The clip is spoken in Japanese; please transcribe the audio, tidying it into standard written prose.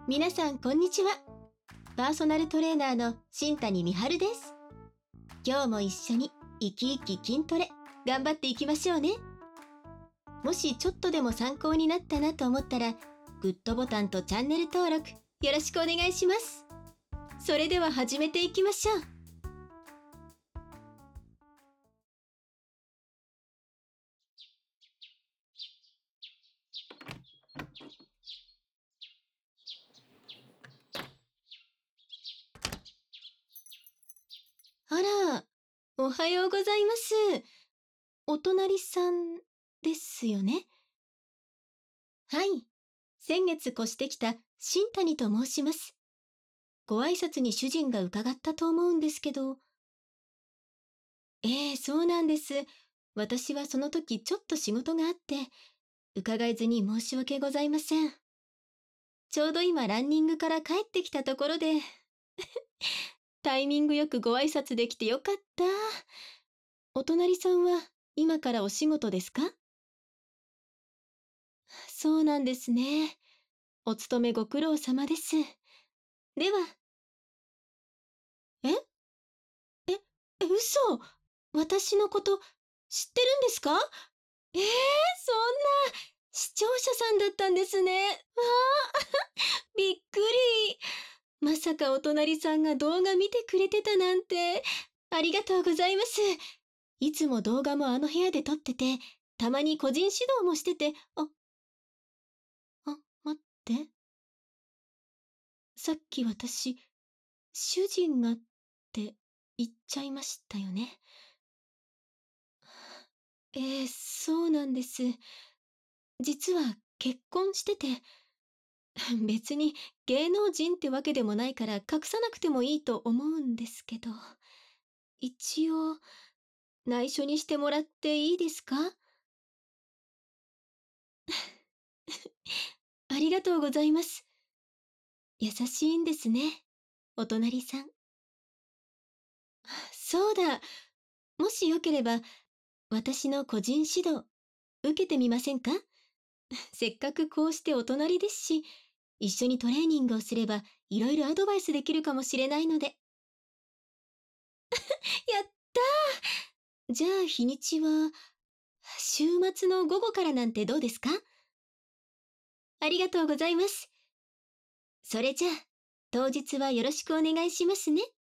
皆さんこんにちは。パーソナルトレーナーの新谷美春です。今日も一緒に生き生き筋トレ頑張っていきましょうね。もしちょっとでも参考になったなと思ったら、グッドボタンとチャンネル登録よろしくお願いします。それでは始めていきましょう。あら、おはようございます。お隣さんですよね。はい、先月越してきた新谷と申します。ご挨拶に主人が伺ったと思うんですけど。そうなんです。私はその時ちょっと仕事があって、伺えずに申し訳ございません。ちょうど今ランニングから帰ってきたところで、タイミングよくご挨拶できてよかった。お隣さんは今からお仕事ですか？そうなんですね。お勤めご苦労様です。では。え嘘。私のこと知ってるんですか？そんな、視聴者さんだったんですね。わあ、びっくり。まさかお隣さんが動画見てくれてたなんて。ありがとうございます。いつも動画もあの部屋で撮ってて、たまに個人指導もしてて、待って。さっき私、主人がって言っちゃいましたよね。そうなんです。実は結婚してて、別に芸能人ってわけでもないから隠さなくてもいいと思うんですけど、一応内緒にしてもらっていいですか？ありがとうございます。優しいんですね、お隣さん。そうだ、もしよければ私の個人指導受けてみませんか？せっかくこうしてお隣ですし、一緒にトレーニングをすればいろいろアドバイスできるかもしれないので。やったー。じゃあ日にちは週末の午後からなんてどうですか？ありがとうございます。それじゃあ当日はよろしくお願いしますね。